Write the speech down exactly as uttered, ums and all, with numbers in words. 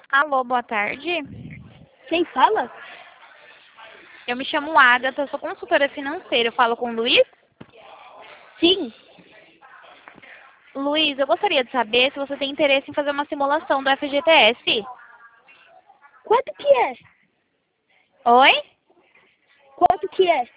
Alô, boa tarde. Quem fala? Eu me chamo Agatha, eu sou consultora financeira. Eu falo com o Luiz? Sim. Luiz, eu gostaria de saber se você tem interesse em fazer uma simulação do F G T S. Quanto que é? Oi? Quanto que é?